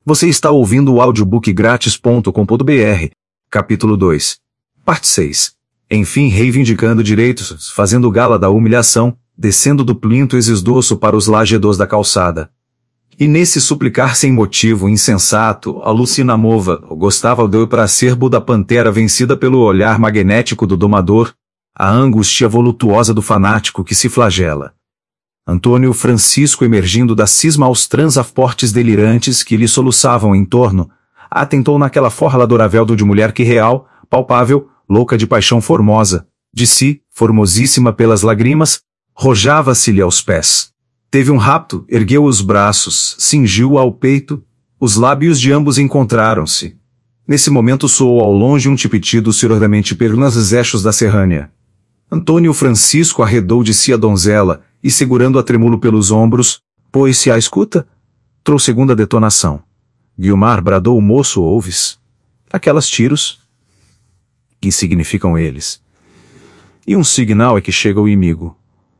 Você está ouvindo o audiobookgratis.com.br, capítulo 2, parte 6. Enfim, reivindicando direitos, fazendo gala da humilhação, descendo do plinto esdoço para os lajedos da calçada. E nesse suplicar sem motivo insensato, alucina mova, gostava do pracerbo da pantera vencida pelo olhar magnético do domador, a angústia voluptuosa do fanático que se flagela. Antônio Francisco, emergindo da cisma aos transafortes delirantes que lhe soluçavam em torno, atentou naquela forra ladorável de mulher que real, palpável, louca de paixão formosa, de si, formosíssima pelas lágrimas, rojava-se-lhe aos pés. Teve um rapto, ergueu os braços, cingiu-a ao peito, os lábios de ambos encontraram-se. Nesse momento soou ao longe um tipitido suramente pelos eixos da serrânia. Antônio Francisco arredou de si a donzela, e segurando-a trêmulo pelos ombros, pôs-se à escuta. Trouxe segunda detonação. Guiomar bradou: o moço, ouves? Aquelas tiros? Que significam eles? E um signal é que chega o inimigo.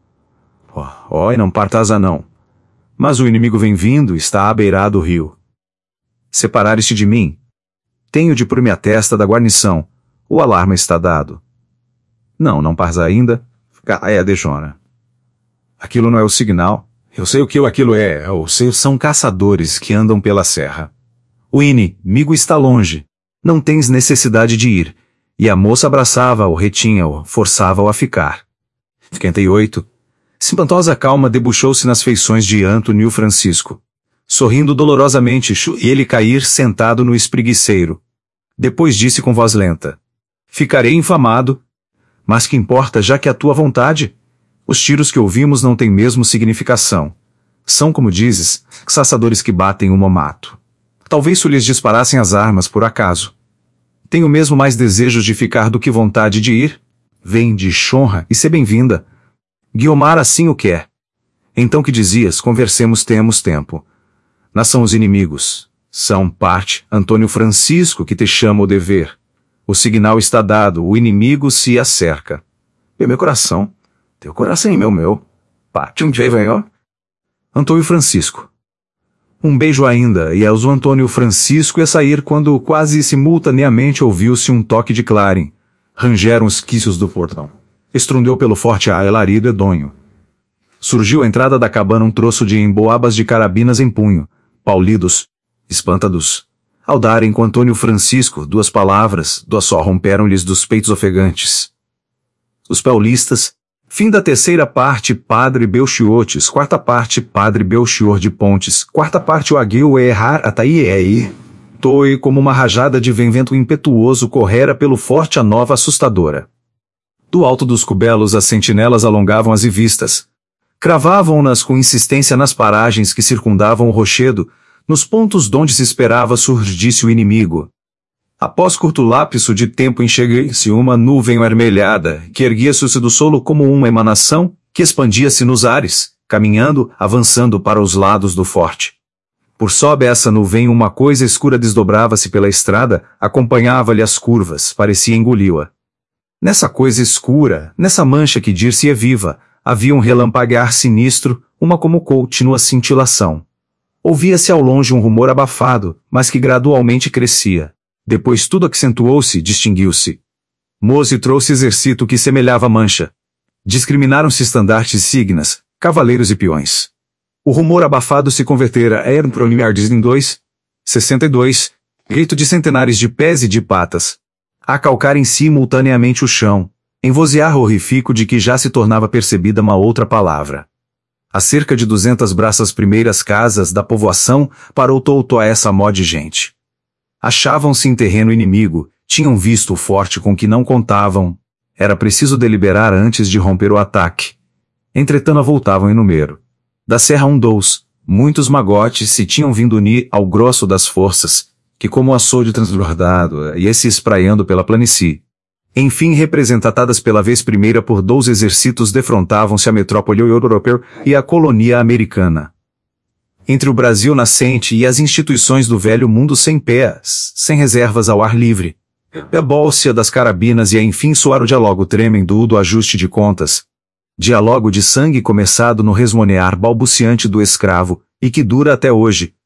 E não partas não. Mas o inimigo vem vindo, está à beirada do rio. Separares-te de mim. Tenho de por minha testa da guarnição. O alarme está dado. Não pares ainda. Dejona. Aquilo não é o signal. Eu sei o que aquilo é. Eu sei, são caçadores que andam pela serra. O inimigo está longe. Não tens necessidade de ir. E a moça abraçava-o, retinha-o, forçava-o a ficar. 58. Espantosa calma debuxou-se nas feições de Antônio Francisco. Sorrindo dolorosamente, e ele cair sentado no espreguiceiro. Depois disse com voz lenta: ficarei infamado. Mas que importa, já que a tua vontade? Os tiros que ouvimos não têm mesmo significação. São, como dizes, caçadores que batem o mato. Talvez se lhes disparassem as armas por acaso. Tenho mesmo mais desejos de ficar do que vontade de ir. Vem de honra e se bem-vinda. Guiomar assim o quer. Então que dizias, conversemos, temos tempo. Nação os inimigos. São parte, Antônio Francisco, que te chama o dever. O signal está dado, o inimigo se acerca. Meu coração. Teu coração, meu. Pate um dia vem, ó. Antônio Francisco. Um beijo ainda, e o Antônio Francisco ia sair quando quase simultaneamente ouviu-se um toque de clarim. Rangeram os quícios do portão. Estrondeu pelo forte alarido edonho. Surgiu à entrada da cabana um troço de emboabas de carabinas em punho, paulidos, espantados. Ao darem com Antônio Francisco duas palavras, duas só romperam-lhes dos peitos ofegantes. Os paulistas. Fim da terceira parte, Padre Belchiotes. Quarta parte, Padre Belchior de Pontes. Quarta parte, o agueu errar ataí. Toi como uma rajada de vento impetuoso correra pelo forte a nova assustadora. Do alto dos cubelos as sentinelas alongavam as vistas. Cravavam-nas com insistência nas paragens que circundavam o rochedo, nos pontos donde se esperava surgisse o inimigo. Após curto lapso de tempo enxerguei-se uma nuvem vermelhada, que erguia-se do solo como uma emanação, que expandia-se nos ares, caminhando, avançando para os lados do forte. Por sob essa nuvem uma coisa escura desdobrava-se pela estrada, acompanhava-lhe as curvas, parecia engoli-a. Nessa coisa escura, nessa mancha que dir-se-ia viva, havia um relampaguear sinistro, uma como contínua cintilação. Ouvia-se ao longe um rumor abafado, mas que gradualmente crescia. Depois tudo acentuou-se e distinguiu-se. Mose trouxe exército que semelhava mancha. Discriminaram-se estandartes e signas, cavaleiros e peões. O rumor abafado se convertera em prolimiardes em 62, grito de centenares de pés e de patas. A calcarem simultaneamente o chão, em vozear horrífico de que já se tornava percebida uma outra palavra. A cerca de 200 braças primeiras casas da povoação parou todo a essa mó de gente. Achavam-se em terreno inimigo, tinham visto o forte com que não contavam. Era preciso deliberar antes de romper o ataque. Entretanto voltavam em número. Da serra muitos magotes se tinham vindo unir ao grosso das forças, que como açude transbordado ia se espraiando pela planície. Enfim, representadas pela vez primeira por 2 exércitos defrontavam-se a metrópole europeu e a colonia americana. Entre o Brasil nascente e as instituições do velho mundo sem pés, sem reservas ao ar livre. A bólcia das carabinas e a enfim soar o diálogo tremendo do ajuste de contas. Diálogo de sangue começado no resmonear balbuciante do escravo, e que dura até hoje,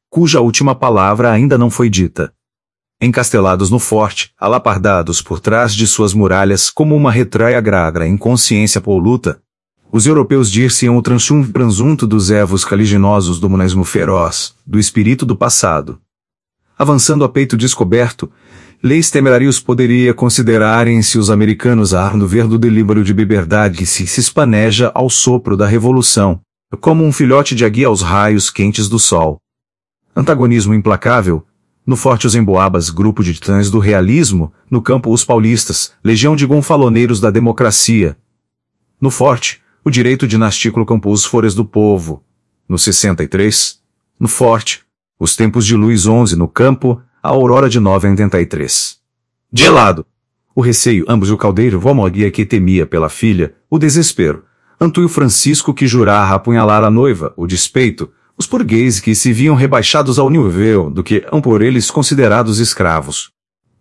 cuja última palavra ainda não foi dita. Encastelados no forte, alapardados por trás de suas muralhas como uma retraia gragra em consciência poluta, os europeus dir-se-ão o transunto dos evos caliginosos do monismo feroz, do espírito do passado. Avançando a peito descoberto, leis temerários poderia considerarem-se os americanos a no verde delíbero de liberdade que se espaneja ao sopro da revolução, como um filhote de águia aos raios quentes do sol. Antagonismo implacável. No forte os emboabas, grupo de titãs do realismo, no campo os paulistas, legião de gonfaloneiros da democracia. No forte, o direito dinástico campou os fores do povo. No 63, no forte, os tempos de Luís XI, no campo, a aurora de 983. De lado, o receio, ambos o caldeiro, Valmoguia que temia pela filha, o desespero, Antúnio Francisco que jurara apunhalar a noiva, o despeito, os burgueses que se viam rebaixados ao nível do que eram por eles considerados escravos.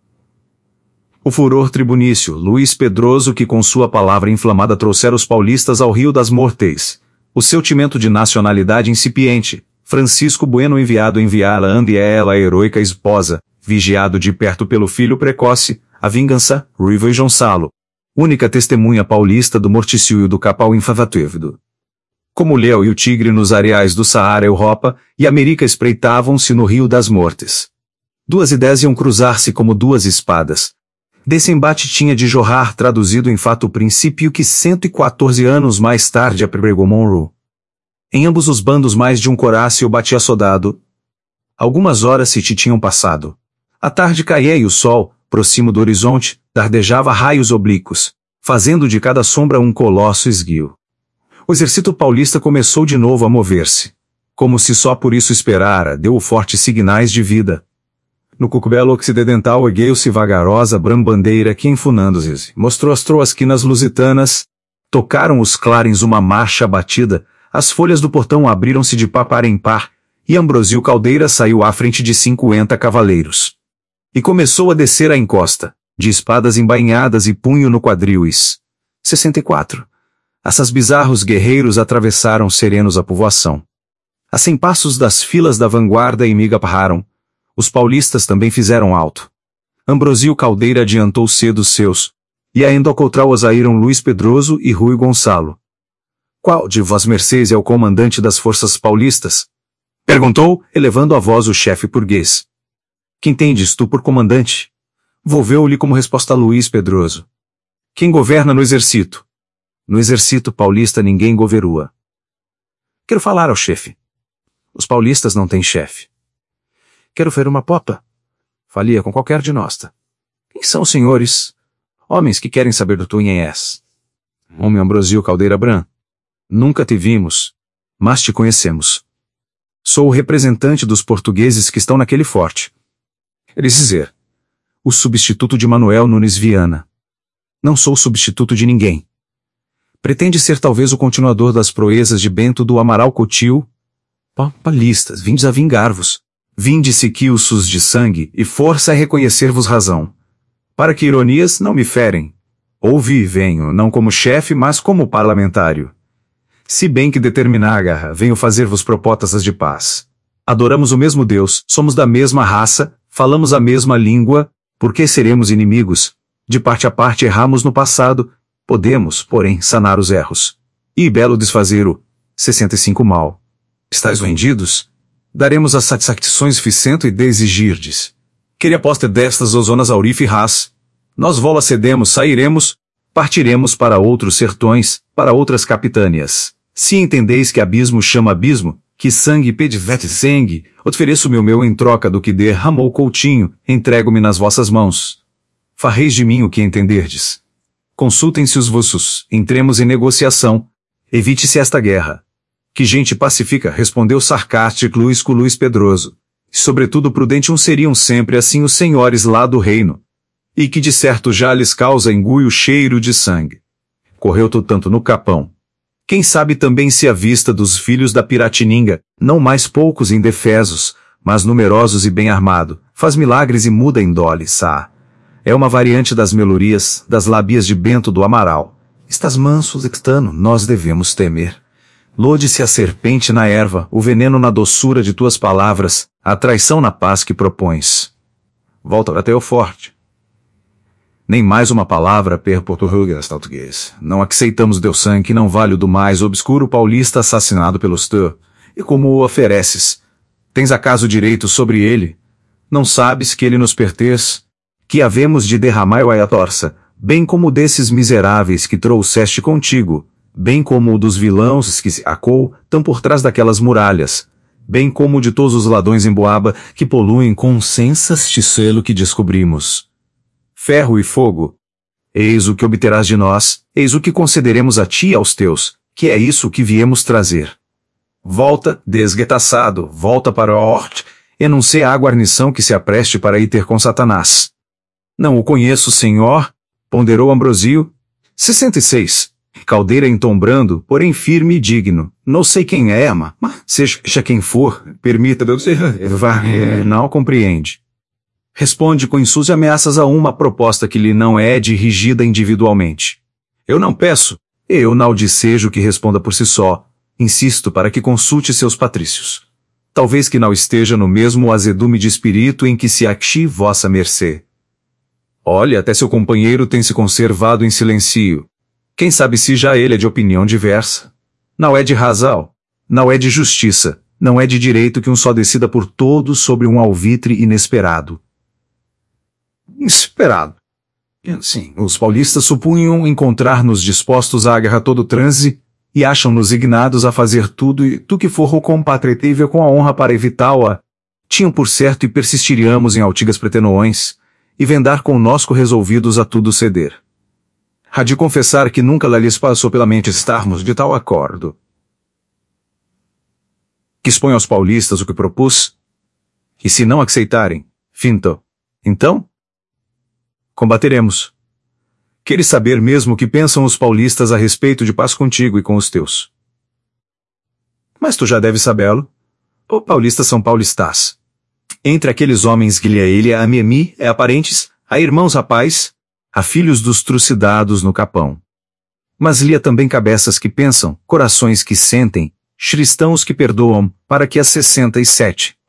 O furor tribunício, Luís Pedroso que com sua palavra inflamada trouxera os paulistas ao Rio das Mortes. O seu timento de nacionalidade incipiente, Francisco Bueno enviado enviar a Andiela a heroica esposa, vigiado de perto pelo filho precoce, a vingança, Ruivo e Gonçalo. Única testemunha paulista do morticídio do Capau infavatívido. Como o leão e o tigre nos areais do Saara Europa e América espreitavam-se no Rio das Mortes. Duas ideias iam cruzar-se como duas espadas. Desse embate tinha de jorrar traduzido em fato o princípio que 114 anos mais tarde apregou Monroe. Em ambos os bandos mais de um corácio batia soldado. Algumas horas se tinham passado. A tarde caía e o sol, próximo do horizonte, dardejava raios oblíquos, fazendo de cada sombra um colosso esguio. O exército paulista começou de novo a mover-se. Como se só por isso esperara, deu o forte signais de vida. No cucubelo occidental ergueu-se vagarosa bandeira que enfunando-se, mostrou as troasquinas lusitanas, tocaram os clarins uma marcha batida, as folhas do portão abriram-se de par em par, e Ambrosio Caldeira saiu à frente de 50 cavaleiros. E começou a descer a encosta, de espadas embainhadas e punho no quadril. 64. Assas bizarros guerreiros atravessaram serenos a povoação. A 100 passos das filas da vanguarda inimiga pararam. Os paulistas também fizeram alto. Ambrosio Caldeira adiantou cedo os seus, e ainda ao contral saíram Luís Pedroso e Rui Gonçalo. Qual de vós mercês é o comandante das forças paulistas? Perguntou, elevando a voz o chefe burguês. Quem tendes tu por comandante? Volveu-lhe como resposta Luís Pedroso. Quem governa no exército? No exército paulista ninguém governua. Quero falar ao chefe. Os paulistas não têm chefe. Quero ver uma popa. Falia com qualquer de nós. Quem são os senhores? Homens que querem saber do tu quem és. Homem Ambrosio Caldeira Bran. Nunca te vimos, mas te conhecemos. Sou o representante dos portugueses que estão naquele forte. Eles dizer, o substituto de Manuel Nunes Viana. Não sou substituto de ninguém. Pretende ser talvez o continuador das proezas de Bento do Amaral Coutinho? Paulistas, vindes a vingar-vos. Vinde sequios de sangue, e força é reconhecer-vos razão. Para que ironias não me ferem. Ouvi e venho, não como chefe, mas como parlamentário. Se bem que determinar a guerra, venho fazer-vos propostas de paz. Adoramos o mesmo Deus, somos da mesma raça, falamos a mesma língua, por que seremos inimigos? De parte a parte erramos no passado, podemos, porém, sanar os erros. E belo desfazer o 65 mal. Estais vendidos? Daremos as satisfações suficientes e de exigirdes. Queria posta destas ozonas aurife ras. Nós vola cedemos, sairemos, partiremos para outros sertões, para outras capitânias. Se entendeis que abismo chama abismo, que sangue pedivete sangue, ofereço-me o meu em troca do que derramou Coutinho, entrego-me nas vossas mãos. Farreis de mim o que entenderdes. Consultem-se os vossos, entremos em negociação. Evite-se esta guerra. Que gente pacífica, respondeu sarcástico Luís Pedroso. E sobretudo prudente seriam sempre assim os senhores lá do reino. E que de certo já lhes causa engulho cheiro de sangue. Correu tanto no capão. Quem sabe também se a vista dos filhos da Piratininga, não mais poucos e indefesos, mas numerosos e bem armados, faz milagres e muda indole, É uma variante das melorias, das labias de Bento do Amaral. Estás manso, extano, nós devemos temer. Lode-se a serpente na erva, o veneno na doçura de tuas palavras, a traição na paz que propões. Volta até o forte. Nem mais uma palavra per português. Não aceitamos teu sangue que não vale o do mais obscuro paulista assassinado pelos teu. E como o ofereces? Tens acaso direito sobre ele? Não sabes que ele nos pertence? Que havemos de derramar o a torça, bem como desses miseráveis que trouxeste contigo, bem como o dos vilãos que se tão por trás daquelas muralhas, bem como de todos os ladrões em Boaba que poluem com sensas selo que descobrimos. Ferro e fogo. Eis o que obterás de nós, eis o que concederemos a ti e aos teus, que é isso que viemos trazer. Volta, desguetaçado, volta para a horte, enuncia a guarnição que se apreste para ir ter com Satanás. Não o conheço, senhor, ponderou Ambrosio. 66. Caldeira entombrando, porém firme e digno. Não sei quem é, mas seja quem for, permita Deus não compreende. Responde com insultos e ameaças a uma proposta que lhe não é dirigida individualmente. Eu não peço, eu não desejo que responda por si só. Insisto para que consulte seus patrícios. Talvez que não esteja no mesmo azedume de espírito em que se ache vossa mercê. Olhe, até seu companheiro tem se conservado em silêncio. Quem sabe se já ele é de opinião diversa? Não é de razão, não é de justiça, não é de direito que um só decida por todos sobre um alvitre inesperado. Inesperado. Sim, os paulistas supunham encontrar-nos dispostos à guerra todo transe, e acham-nos ignados a fazer tudo e tu que for o compatritível com a honra para evitá-la. Tinham por certo e persistiriamos em altigas pretenoões, e vendar conosco resolvidos a tudo ceder. Há de confessar que nunca lhes passou pela mente estarmos de tal acordo. Que expõe aos paulistas o que propus, e se não aceitarem, finto, então, combateremos. Queres saber mesmo o que pensam os paulistas a respeito de paz contigo e com os teus? Mas tu já deves sabê-lo. Os paulistas são paulistas. Entre aqueles homens Guilhaília a Miemi é a parentes, a irmãos rapaz, a filhos dos trucidados no capão. Mas lia também cabeças que pensam, corações que sentem, cristãos que perdoam, para que as 67